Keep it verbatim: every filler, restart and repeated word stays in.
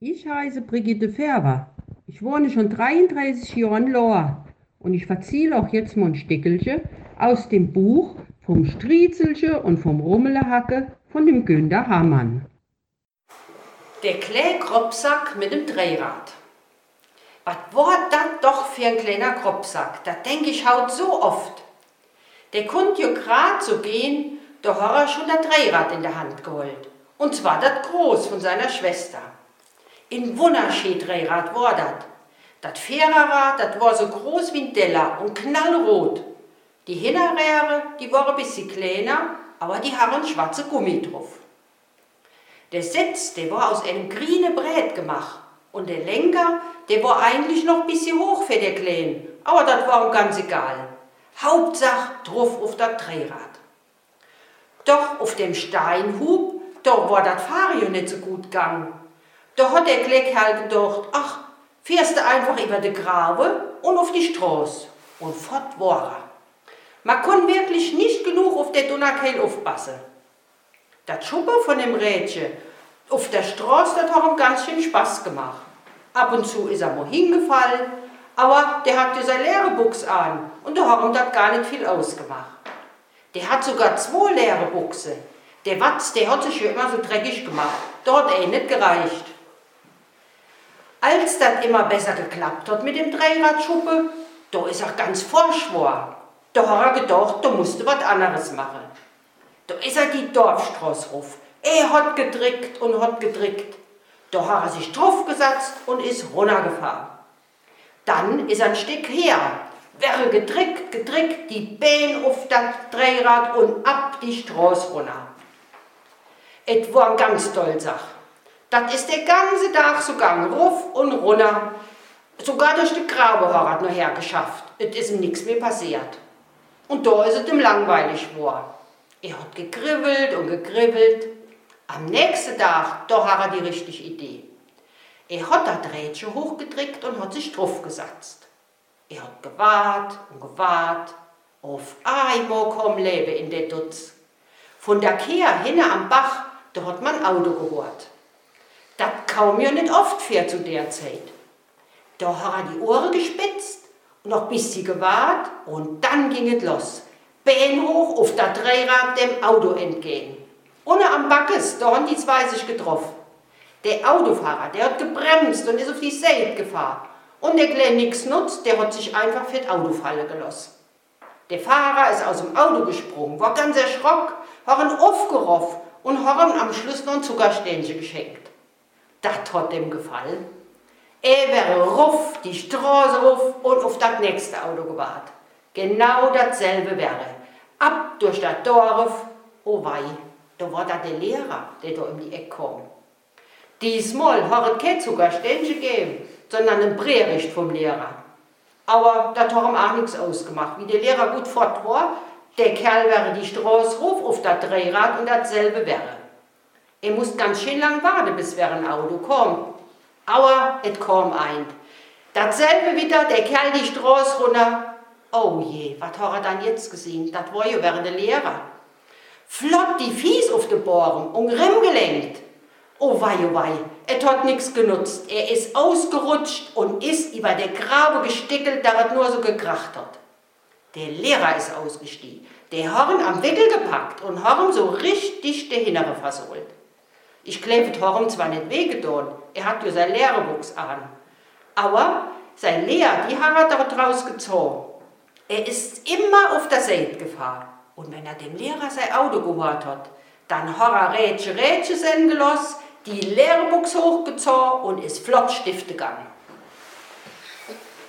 Ich heiße Brigitte Färber. Ich wohne schon dreiunddreißig Jahre in Lohr und ich erzähle auch jetzt mal ein Stückelchen aus dem Buch vom Striezelche und vom Rummelehacke von dem Günter Hammann. Der kleine Kropfsack mit dem Drehrad. Was war das doch für ein kleiner Kropfsack? Das denke ich haut so oft. Der konnte ja grad so gehen, da hat er schon das Drehrad in der Hand geholt. Und zwar das Groß von seiner Schwester. In wunderschön Drehrad war das. Das Viererrad, das war so groß wie ein Teller und knallrot. Die Hinterräder, die waren ein bisschen kleiner, aber die haben schwarze Gummi drauf. Der Sitz, der war aus einem grünen Brett gemacht. Und der Lenker, der war eigentlich noch ein bisschen hoch für der Kleinen. Aber das war ihm ganz egal. Hauptsache drauf auf das Drehrad. Doch auf dem Steinhub, da war das Fahren ja nicht so gut gegangen. Da hat der Kleckkerl gedacht, ach, fährst du einfach über die Grabe und auf die Straße. Und fort war er. Man kann wirklich nicht genug auf der Donnerkeil aufpassen. Das Schuppen von dem Rädchen auf der Straße, das hat ihm ganz schön Spaß gemacht. Ab und zu ist er mal hingefallen, aber der hat ja seine leere Buchs an und da hat ihm das gar nicht viel ausgemacht. Der hat sogar zwei leere Buchse. Der Watz, der hat sich ja immer so dreckig gemacht. Da hat er nicht gereicht. Als das immer besser geklappt hat mit dem Dreiradschuppe, da ist er ganz forsch geworden. Da hat er gedacht, da musste was anderes machen. Da ist er die Dorfstraße rauf. Er hat gedrückt und hat gedrückt. Da hat er sich draufgesetzt und ist runtergefahren. Dann ist er ein Stück her. Wäre gedrückt, gedrückt, die Beine auf das Dreirad und ab die Straße runter. Et war eine ganz tolle Sache. Das ist der ganze Tag so gegangen, rauf und runter. Sogar durch die Grabe hat er noch hergeschafft. Es ist ihm nichts mehr passiert. Und da ist es ihm langweilig geworden. Er hat gekribbelt und gekribbelt. Am nächsten Tag, da hat er die richtige Idee. Er hat das Rädchen hochgedrückt und hat sich draufgesetzt. Er hat gewartet und gewartet. Auf einmal kam Leben in der Dutz. Von der Kehr hinten am Bach, da hat man ein Auto gehört. Das kaum ja nicht oft fährt zu der Zeit. Da hat er die Ohren gespitzt und noch ein bisschen gewartet und dann ging es los. Bein hoch auf das Dreirad dem Auto entgegen. Unten am Backes, da haben die zwei sich getroffen. Der Autofahrer, der hat gebremst und ist auf die Seite gefahren. Und der Kleine nichts nutzt, der hat sich einfach für das Auto fallen gelassen. Der Fahrer ist aus dem Auto gesprungen, war ganz erschrocken, hat ihn aufgerafft und hat ihm am Schluss noch ein Zuckerständchen geschenkt. Das hat dem gefallen. Er wäre rauf, die Straße rauf und auf das nächste Auto gewartet. Genau dasselbe wäre. Ab durch das Dorf, oh wei, da war da der Lehrer, der da um die Ecke kam. Diesmal hat es kein Zuckerständchen gegeben, sondern ein Bericht vom Lehrer. Aber das hat ihm auch nichts ausgemacht. Wie der Lehrer gut fort war, der Kerl wäre die Straße rauf auf das Dreirad und dasselbe wäre. Er musste ganz schön lang warten, bis er ein Auto kam. Aber es kam ein. Dasselbe wieder, der Kerl die Straße runter. Oh je, was hat er dann jetzt gesehen? Das war ja während der Lehrer. Flott die Fies auf den Bohren und Grimm gelenkt. Oh wei, oh wei, es hat nichts genutzt. Er ist ausgerutscht und ist über der Grabe gestickelt, da es nur so gekracht hat. Der Lehrer ist ausgestiegen. Der hat ihn am Wickel gepackt und hat ihm so richtig der Innere versohlt. Ich glaube, es hat ihm zwar nicht wehgetan, er hat ja seine Lehrerbuchs an. Aber seine Lehrer, die hat er daraus gezogen. Er ist immer auf der Seite gefahren. Und wenn er dem Lehrer sein Auto gehört hat, dann hat er Rädchen, Rädchen senden gelassen, die Lehrerbuchs hochgezogen und ist flott Stifte gegangen.